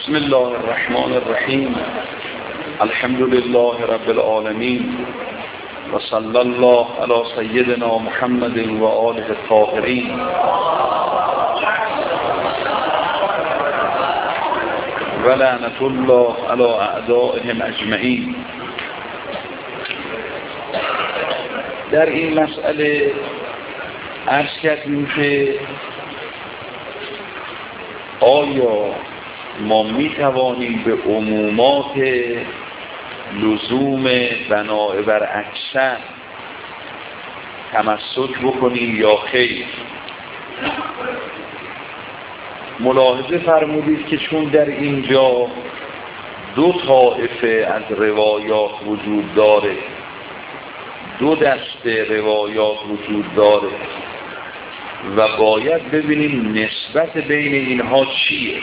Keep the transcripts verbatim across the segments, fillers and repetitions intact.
بسم الله الرحمن الرحیم. الحمد لله رب العالمین و صلی الله علی سیدنا محمد و آله الطاهرین. و لعنت الله علی اعدائهم اجمعین. در این مسئله عرض کردیم که آیا ما می توانیم به عمومات لزوم بناء بر اکثر تمسک بکنیم یا خیر؟ ملاحظه فرمودید که چون در اینجا دو طایفه از روایات وجود داره، دو دسته روایات وجود داره و باید ببینیم نسبت بین اینها چیه.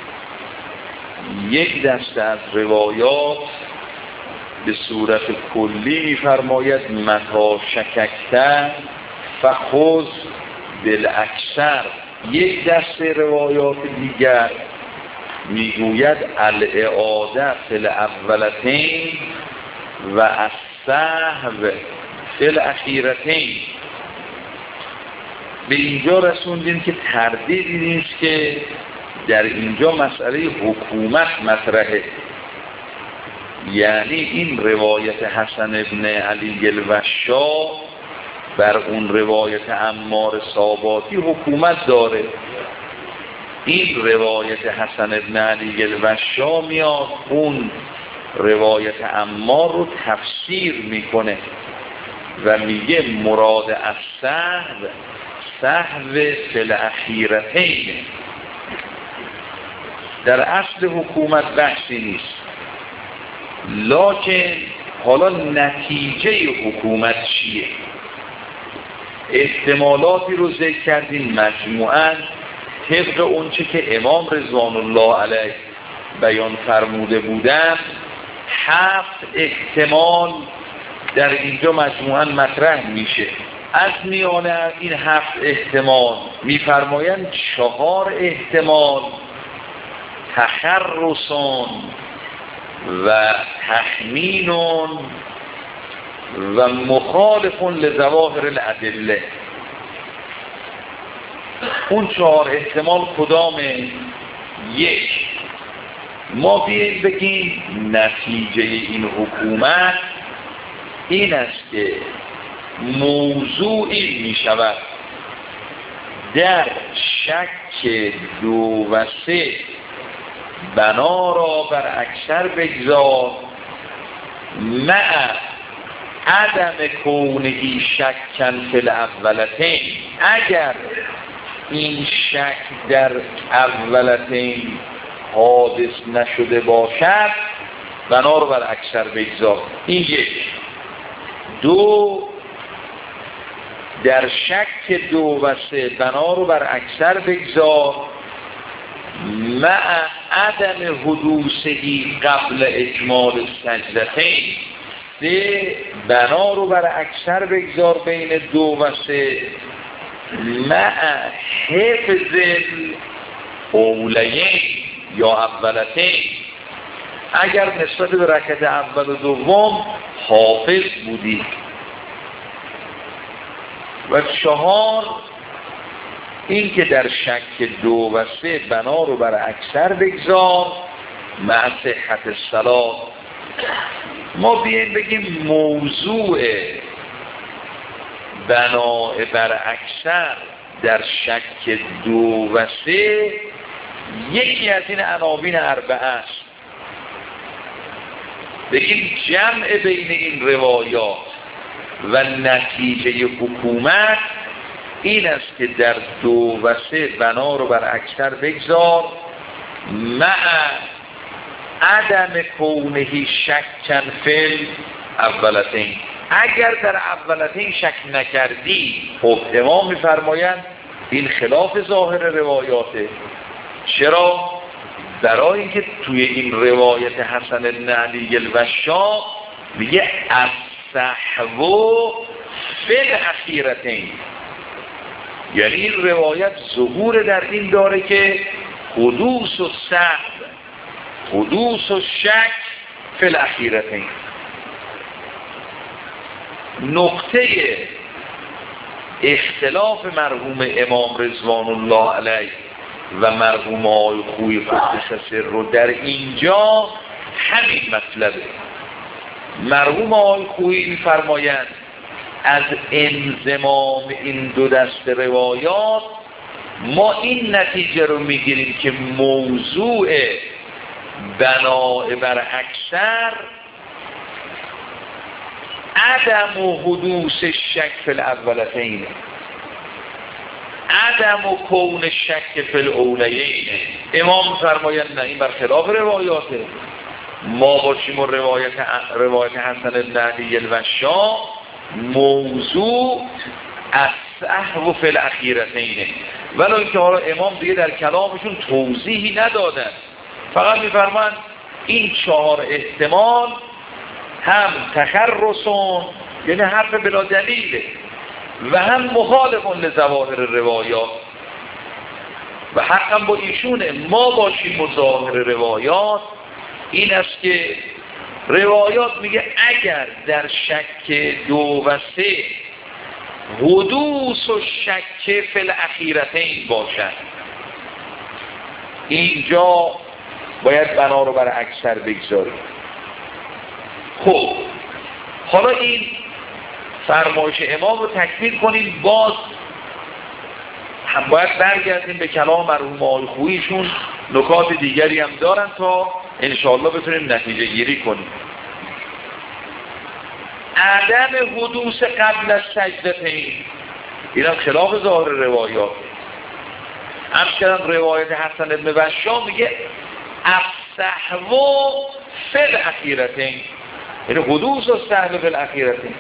یک دسته از روایات به صورت کلی می‌فرماید متا شککت فخذ بالاکثر. یک دسته روایات دیگر میگوید الاعاده فی الاولتین و السهو فی الاخیرتین. به اینجا رسوندیم که تردیدی نیست که در اینجا مسئله حکومت مطرحه، یعنی این روایت حسن ابن علی الوشا بر اون روایت عمار ساباتی حکومت داره. این روایت حسن ابن علی الوشا میاد اون روایت عمار رو تفسیر میکنه و میگه مراد از سهو سهو فی الاخیرتین. در اصل حکومت بحثی نیست، لکن حالا نتیجه حکومت چیه؟ احتمالاتی رو ذکر کردیم مجموعاً طبق اونچه که امام رضوان الله علیه بیان فرموده بودن. هفت احتمال در اینجا مجموعاً مطرح میشه. از میان این هفت احتمال میفرمایند چهار احتمال تخرصون و تخمینون و مخالفون لظواهر الادله. اون چهار احتمال کدامه؟ یک، ما بیاییم بگیم نتیجه این حکومت این است که موضوعی می شود در شک دو و سه بنا را بر اکثر بگذار مع عدم کونهی شکن فی الاولتین. اگر این شک در اولتین حادث نشده باشد بنا را بر اکثر بگذار. این یک. دو، در شک دو و سه بنا رو بر اکثر بگذار مع عدم حدوثی قبل اکمال سجدتین. سه، بنا رو بر اکثر بگذار بین دو و سه مع حفظ اولیین یا اولتین. اگر نسبت به رکعت اول و دوم حافظ بودی. و چهار، این که در شک دو و سه بنا رو بر اکثر بگذار مع صحت الصلاة. ما بیاییم بگیم موضوع بنا بر اکثر در شک دو و سه یکی از این عناوین اربعه است. بگیم جمع بین این روایات و نتیجه حکومت این است که در دو و سه بنا رو بر اکثر بگذار مع عدم کونهی شکن فی اولتین. اگر در اولتین شک نکردی، خب امام میفرمایند این خلاف ظاهر روایاته. چرا؟ برای اینکه توی این روایت حسن بن علی الوشا میگه السهو فی الاخیرتین، یعنی این روایت ظهور در این داره که حدوث و سهو حدوث و شک فی الاخیرتین. نقطه اختلاف مرحوم امام رضوان الله علیه و مرحوم آقای خویی قدس سر رو در اینجا همین مطلبه. مرحوم آقای خویی می‌فرمایند از انضمام این دو دست روایات ما این نتیجه رو میگیریم که موضوع بناء بر اکثر عدم و حدوث شک فی الاولتین، عدم و کون شک فی الاولیین. امام فرمایند نه، این برخلاف روایاته. ما باشیم و روایت روایت حسن بن علی الوشا موضوع السهو فی الاخیرتین، ولو اینکه حالا امام دیگه در کلامشون توضیحی ندادن، فقط میفرمایند این چهار احتمال هم تخرصون یعنی حرف بلا دلیله و هم مخالفون لظواهر روایات و حقا با ایشونه. ما باشیم مظاهر روایات این است که روایات میگه اگر در شک دو و سه حدوث و شک فی الاخیرتین باشد، اینجا باید بنا رو بر اکثر بگذاریم. خب حالا این فرمایش امام رو تکمیل کنیم، باز هم باید برگردیم به کلام مرحوم آقای خوییشون، نکات دیگری هم دارن تا انشاءالله بتونیم نتیجه گیری کنیم. عدم حدوث قبل از سجدتین، این هم خلاف ظاهر روایات. همچنان روایت حسن بن بشار میگه السهو فی الاخیرتین، یعنی حدوث و سهو فی الاخیرتین.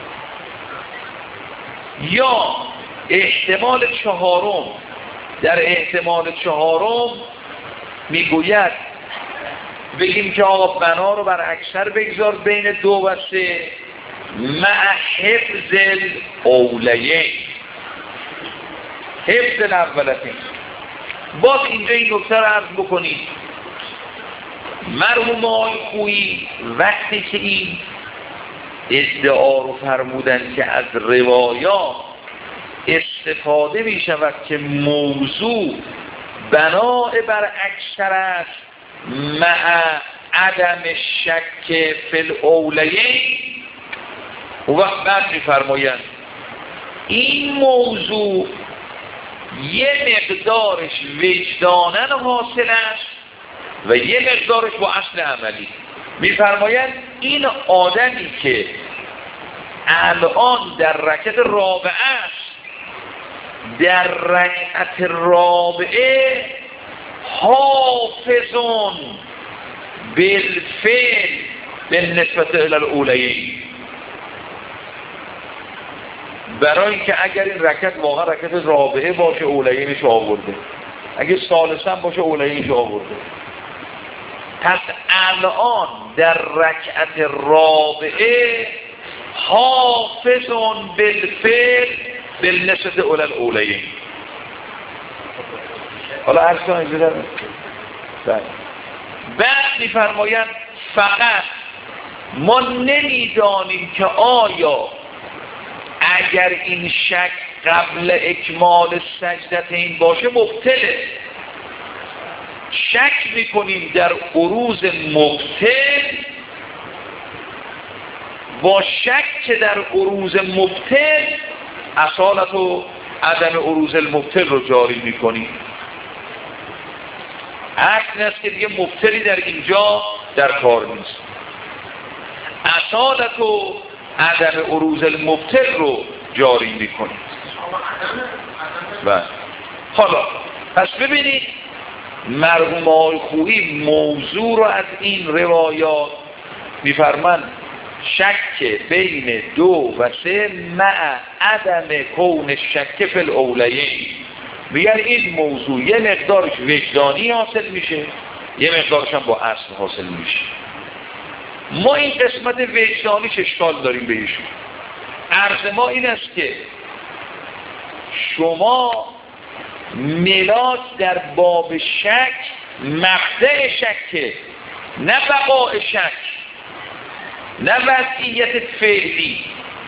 یا احتمال چهارم، در احتمال چهارم میگوید بگیم که آقا بنا رو بر اکثر بگذار بین دو و سه مع حفظ الاولیین، حفظ الاولتین. باز اینجا این نکته رو عرض بکنید، مرحوم آقای خویی وقتی که این ادعا رو فرمودن که از روایات استفاده می شود که موضوع بناء بر اکثر است مع عدم شک فی الاولیین، و وقت بعد می فرمایند این موضوع یه مقدارش وجدانن حاصل است و یه مقدارش با اصل عملی. میفرمایند این آدمی که الان در رکعت رابعه است، در رکعت رابعه حافظون بالفعل بالنسبت الی الاولیین، برای اینکه اگر این رکعت واقعا رکعت رابعه باشه اولیینش آورده، اگه ثالثا باشه اولیینش آورده. پس الان در رکعت رابعه حافظون بالفعل بالنسبت الی الاولیین. حالا عرض کنم بعد میفرمایند فقط ما نمیدانیم که آیا اگر این شک قبل اکمال سجدتین باشه مبطله. شک میکنیم در عروض مبطل با شک که در عروض مبطل اصالت و عدم عروض المبطل رو جاری میکنیم. عکس است که دیگه مبطلی در اینجا در کار نیست، اصالت و عدم عروض المبطل رو جاری میکنیم. بله. حالا پس ببینید مرحوم آقای خویی موضوع رو از این روایات میفرمند شک بین دو و سه مع عدم کون شک فی الاولیین، میگن این موضوع یه مقدارش وجدانی حاصل میشه، یه مقدارش هم با اصل حاصل میشه. ما این قسمت وجدانیش اشکال داریم به ایشون. عرض ما این است که شما ملاک در باب شک مقطع شکه نه بقاء شک، نه وضعیت فعلی.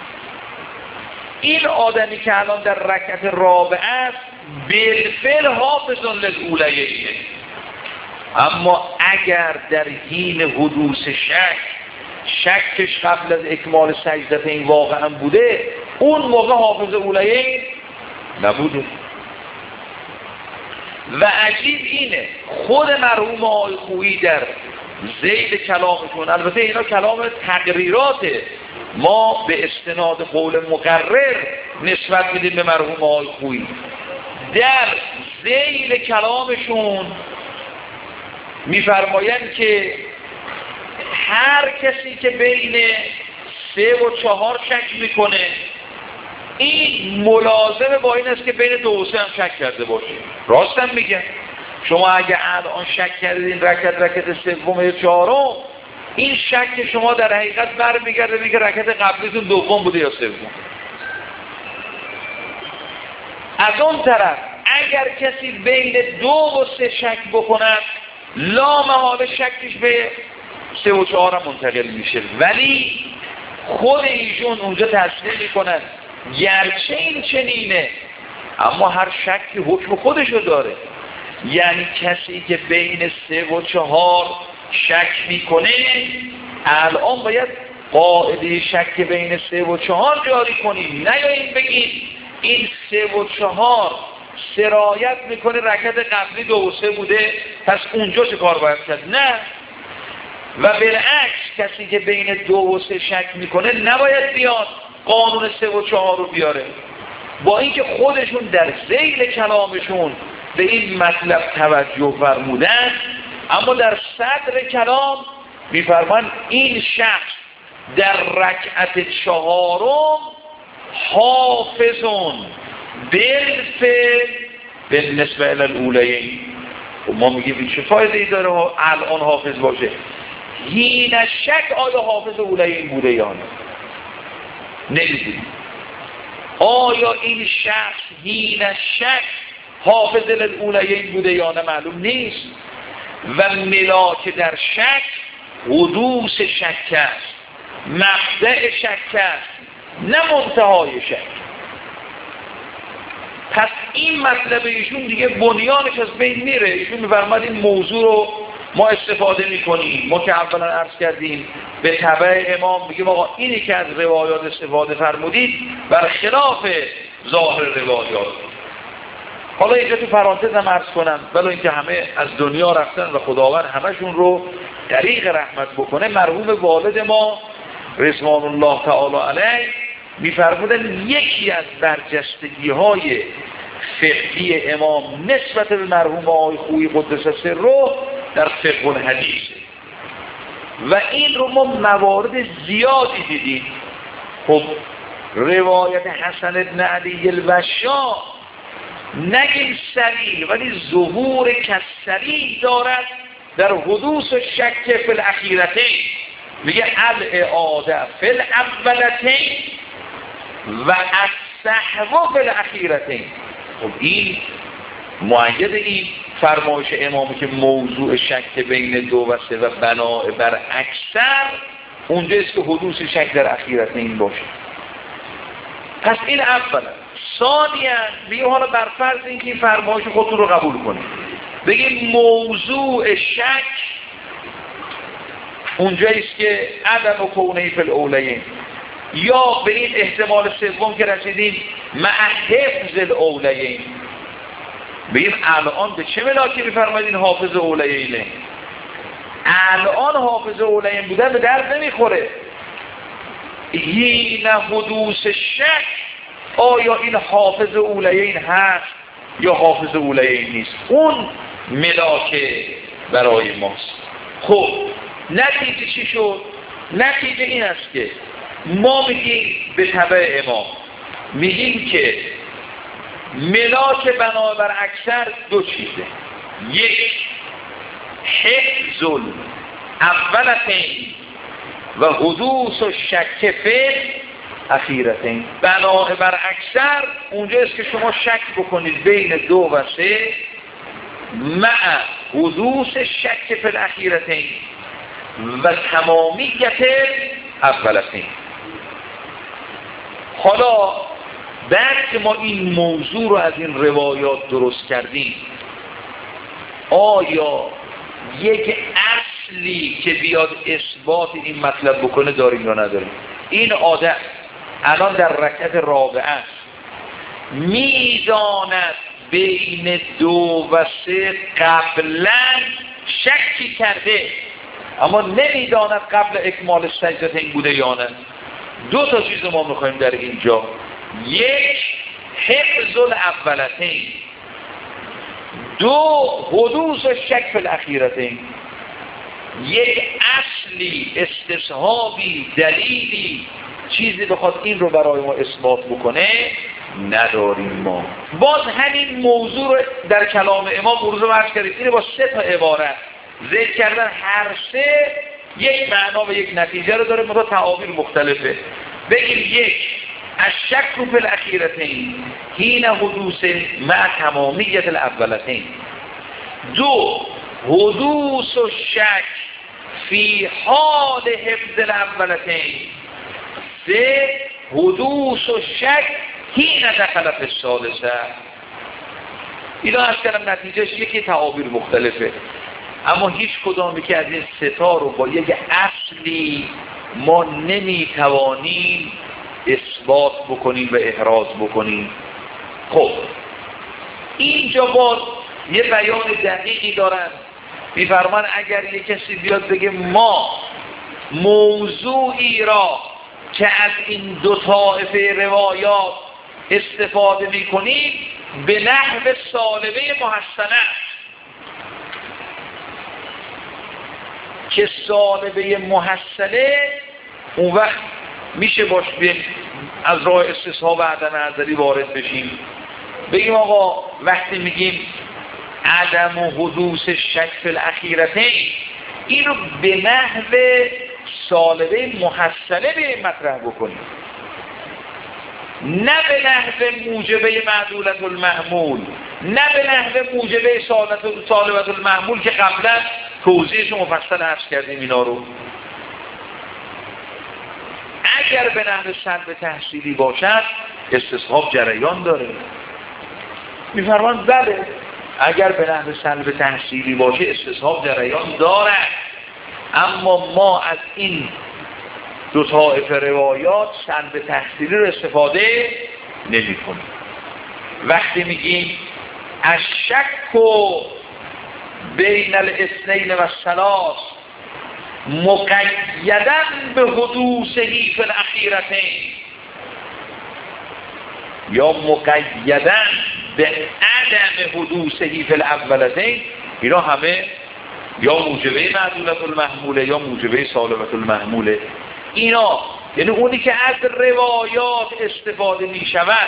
این آدمی که الان در رکعت رابعه است بالفعل حافظ للاولیین، اما اگر در حین حدوث شک شکش قبل از اکمال سجدتین واقعا بوده، اون موقع حافظ اولیین نبوده. و عجیب اینه خود مرحوم آقای خویی در ذیل کلامشون، البته اینا کلام تقریراته، ما به استناد قول مقرر نسبت میدیم به مرحوم آقای خویی، در ذیل کلامشون میفرمایند که هر کسی که بین سه و چهار شک میکنه این ملازمه با این است که بین دو و سه هم شک کرده باشه. راستم میگن شما اگه الان شک کردین رکعت رکعت سوم یا چهارم، این شک شما در حقیقت برمیگرده میگه رکعت قبلیتون دوم بوده یا سوم. از اون طرف اگر کسی بین دو و سه شک بکند لا محاله شکش به سه و چهار هم منتقل میشه، ولی خود ایشون اونجا تصدیق میکنن گرچه این چنینه اما هر شکی حکم خودشو داره. یعنی کسی که بین سه و چهار شک میکنه الان باید قاعده شک بین سه و چهار جاری کنیم، نه یا این بگیم این سه و چهار سرایت میکنه رکعت قبلی دو و سه بوده پس اونجا چه کار باید کرد. نه، و بالعکس کسی که بین دو و سه شک میکنه نباید بیاد قانون سه و چهار رو بیاره، با اینکه خودشون در ذیل کلامشون به این مطلب توجه فرمودن، اما در صدر کلام میفرمان این شخص در رکعت چهارم حافظون بالفعل بالنسبه الی الاولیین. ما میگیم چه فایده ای داره الان حافظ باشه؟ حین شک آیا حافظ اولیین بوده یا نه؟ نمیدونیم. آیا این شخص حین شک حافظ للاولیین بوده یا نه معلوم نیست. و ملاک در شک حدوث شک است، مبدأ شک است، نه منتهای شک. پس این مطلب ایشون دیگه بنیانش از بین میره. ایشون میفرماد این موضوع رو ما استفاده میکنیم، ما که اولا عرض کردیم به تبع امام میگیم آقا اینی که از روایات استفاده فرمودید برخلاف ظاهر روایات. حالا اینجا تو پرانتز هم عرض کنم ولو اینکه همه از دنیا رفتن و خداوند همشون رو طریق رحمت بکنه، مرحوم والد ما رضوان الله تعالی علیه میفرمودن یکی از برجستگی های فقهی امام نسبت به مرحوم آقای خویی قدس سره در فقه الحدیث، و این رو ما موارد زیادی دیدیم. خب روایت حسن بن علی الوشا نگیم سلیل ولی ظهور کسلیل دارد در حدوث شک فی الاخیرتین، میگه الاعاده فی الاولتین و السهو فی الاخیرتین. خب این مؤید این فرمایش امامی که موضوع شک بین دو و سه و بناء بر اکثر اونجاست که حدوث شک در اخیرتین باشه. پس این اولا. ثانیاً بگیم حالا بر فرض اینکه این فرمایش خودتون رو قبول کنید، بگیم موضوع شک اونجاییست که عدم و کونه فی الاولیین، یا به این احتمال سوم که رسیدیم مع حفظ الاولیین. بگیم الان به چه ملاکی میفرمایید این حافظ اولیینه؟ الان حافظ اولیین بودن به درد نمیخوره. حین حدوث شک آیا این حافظ اولیین هست یا حافظ اولیین نیست؟ اون ملاک برای ماست. خب نتیجه چی شد؟ نتیجه این است که ما میگیم به تبع امام میگیم که ملاک بنا بر اکثر دو چیزه. یک، حفظ اولتین و حدوث و شک فی اخیرتین. بنا بر اکثر اونجاست که شما شک بکنید بین دو و سه مع حدوث شک فی الاخیرتین، و تمامیت اولتین. حالا بعد که ما این موضوع رو از این روایات درست کردیم، آیا یک اصلی که بیاد اثبات این مطلب بکنه داریم یا نداریم؟ این عادت الان در رکعت رابعه است، میداند بین دو و سه قبلا شکی کرده، اما نمیداند قبل اکمال سجدتین بوده یا نه. دو تا چیز ما میخوایم در اینجا، یک حفظ الاولتین، دو حدوث شک فی الاخیرتین. یک اصلی، استصحابی، دلیلی، چیزی بخواد این رو برای ما اثبات بکنه نداریم. ما باز همین موضوع رو در کلام امام بروز و عرض کردیم، اینه با سه تا عبارت ذکر کردن، هر سه یک معنا و یک نتیجه رو داره، متا تعابیر مختلفه. بگیم یک الشک فی الاخیرتین حین حدوث مع تمامیت الاولتین، دو حدوث الشک فی حال حفظ الاولتین، سه حدوث الشک حین دخل فی الثالثه. اینا از کردم نتیجهش یکی تعابیر مختلفه، اما هیچ کدامی که از این ستا رو با یک اصلی ما نمیتوانیم اثبات بکنیم و احراز بکنیم. خب اینجا باز یه بیان دقیقی دارن، میفرمان اگر یک کسی بیاد بگه ما موضوعی را که از این دو طایفه روایات استفاده میکنیم به نحو سالبه محسنه، که سالبه محسنه اون وقت میشه باش بیم از راه استصحاب و عدم نظری وارد بشیم، بگیم آقا وقتی میگیم عدم و حدوث شک فی الاخیرتین، این رو به نحو سالبه محسنه به مطرح بکنیم، نه به نحو موجبه معدولت المحمول، نه به نحو موجبه سالبت المحمول که قبلا توضیحش مفصل عرض کردیم اینا رو. اگر به نحو سلب تحصیلی باشد استصحاب جریان داره. میفرمان بله اگر به نحو سلب تحصیلی باشه استصحاب جریان دارد، اما ما از این دو طایفه روایات سلب تحصیلی رو استفاده نمی کنیم. وقتی میگیم الشک بین الاثنین و الثلاث مقیدا به حدوثه فی الاخیرتین، یا مقیدا به عدم حدوثه فی الاولتین، اینا همه یا موجبه معدولت المحموله یا موجبه سالبت المحموله. اینا یعنی اونی که از روایات استفاده می شود،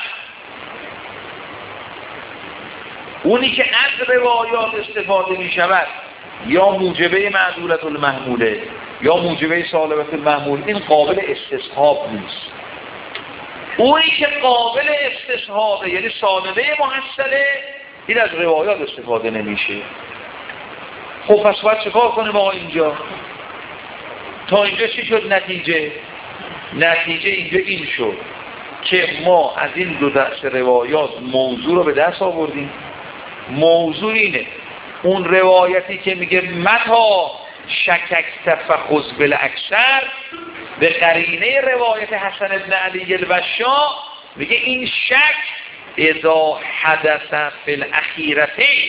اونی که از روایات استفاده می شود یا موجبه معدولت المحموله یا موجبه سالبت المحمول، این قابل استصحاب نیست. اونی که قابل استصحابه یعنی سالبه محصله، این از روایات استفاده نمیشه. خب پس باید چکار کنیم آقا اینجا؟ تا اینجا چی شد نتیجه؟ نتیجه اینجا این شد که ما از این دو دست روایات موضوع رو به دست آوردیم. موضوع اینه اون روایتی که میگه متا شککت فخذ بالاکثر، به قرینه روایت حسن ابن علی البشا میگه این شک اذا حدث فی الاخیرتین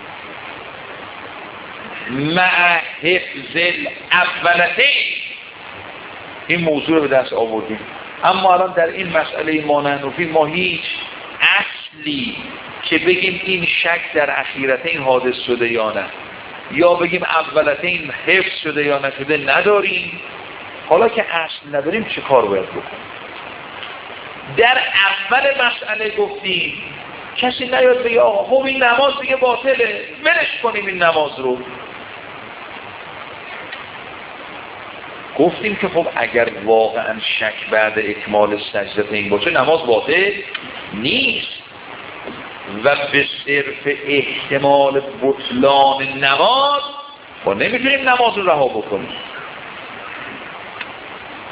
مع حفظ الاولتین، این موضوع رو به دست آوردیم. اما الان در این مسئله مانعنفی ما هیچ اصلی که بگیم این شک در اخیرتین حادث شده یا نه، یا بگیم اولتین حفظ شده یا نشده نداریم. حالا که اصل نداریم چه کار باید بکنیم؟ در اول مسئله گفتیم کسی نیاد بگه آقا خب این نماز دیگه باطله، ولش کنیم این نماز رو. گفتیم که خب اگر واقعا شک بعد اکمال سجده این باشه نماز باطل نیست و به صرف احتمال بطلان نماز ما نمیتونیم نماز رو رها بکنیم.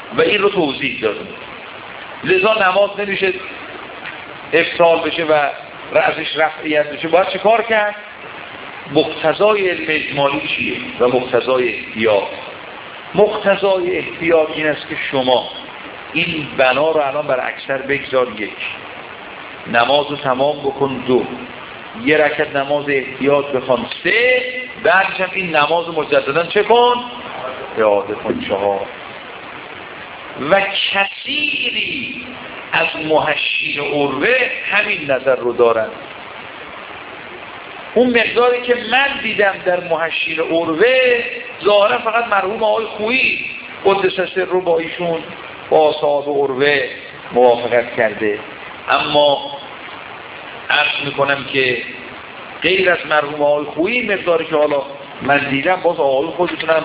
و این رو توضیح دادم. لذا نماز نمیشه ابطال بشه و رأسش رفعیت بشه. باید چه کار کرد؟ مقتضای علم اجمالی چیه و مقتضای احتیاط؟ مقتضای احتیاط این است که شما این بنا رو الان بر اکثر بگذار یک، نماز رو تمام بکن دو، یه رکعت نماز احتیاط بخوان سه، بعدش هم این نماز رو مجددا چه کن؟ اعاده کن چهار. و کثیری از محشین عروه همین نظر رو دارن. اون مقداری که من دیدم در محشین عروه ظاهرا فقط مرحوم آقای خویی قدس سر رو با ایشون با صاحب عروه موافقت کرده، اما عرض میکنم که غیر از مرحوم آقای خویی مقداری که حالا من دیدم باز آقای خودتونم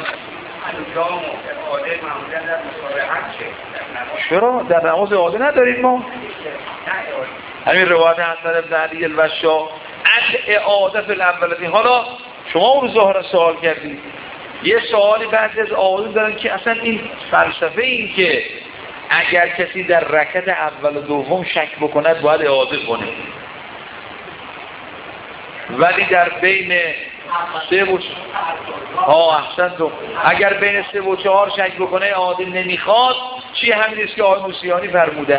چرا در نماز اعاده نداریم ما؟ همین روایت حسن ابن علی الوشا از اعاده فی الاولین. حالا شما اون رو ظاهرا سوال کردید، یه سوالی بعضی از آقایون دارن که اصلا این فلسفه این که اگر کسی در رکعت اول و دوم شک بکند باید اعاده کنه، ولی در بین سه و ها احسن تو اگر بین سه و چهار شک بکنه اعاده نمیخواد. چی همین است که آقای موسیانی فرمودن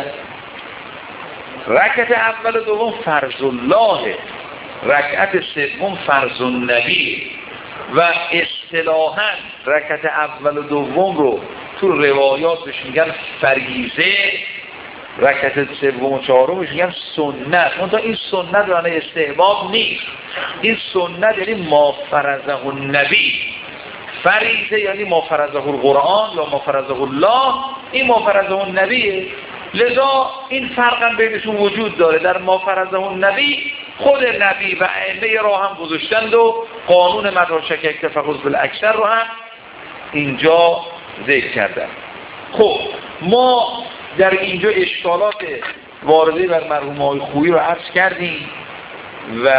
رکعت اول و دوم فرض الله، رکعت سوم فرض النبی، و اصطلاحاً رکعت اول و دوم رو تو روایات بهش میگن فریضه، رکعت سوم و چهارم بهش میگن سنت. منتها این سنت یعنی استحباب نیست، این سنت یعنی ما فرضه النبی. فریضه یعنی ما فرضه القرآن یا ما فرضه الله، این ما فرضه النبیه. لذا این فرق هم بینشون وجود داره. در ما فرضه النبی خود نبی و ائمه را هم گذاشتند و قانون مدرشک اکتفاق بالاکثر رو هم اینجا ذکر کردن. خب ما در اینجا اشکالات وارده بر مرحوم آقای خویی رو عرض کردیم و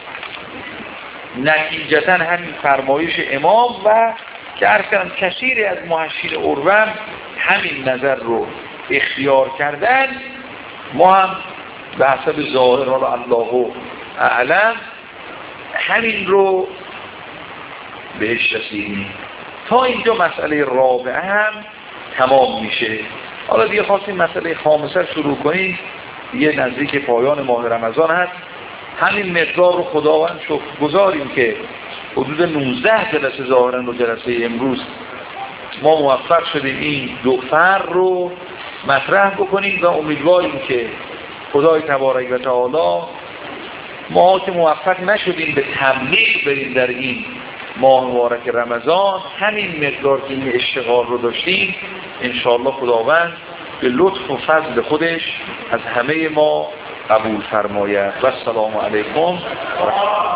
نتیجتا همین فرمایش امام و که عرض کردم کثیری از محشین عروه همین نظر رو اختیار کردن. ما هم به حسب ظاهر حالا الله اعلم همین رو بهش رسیدیم. تا اینجا مسئله رابعه هم تمام میشه. حالا دیگه خواستیم مسئله خامسه شروع کنیم، یه نزدیک پایان ماه رمضان هست. همین مقدار رو خداوند شکر گذاریم که حدود نوزده جلسه ظاهرا و جلسه امروز ما موفق شدیم این دو فرق رو مطرح بکنیم و امیدواریم که خدای تبارک و تعالی ما که موفق نشدیم به تبلیغ بریم در این ماه مبارک رمضان، همین مقدار که این اشتغال رو داشتیم انشاءالله خداوند به لطف و فضل خودش از همه ما قبول فرماید. و السلام علیکم.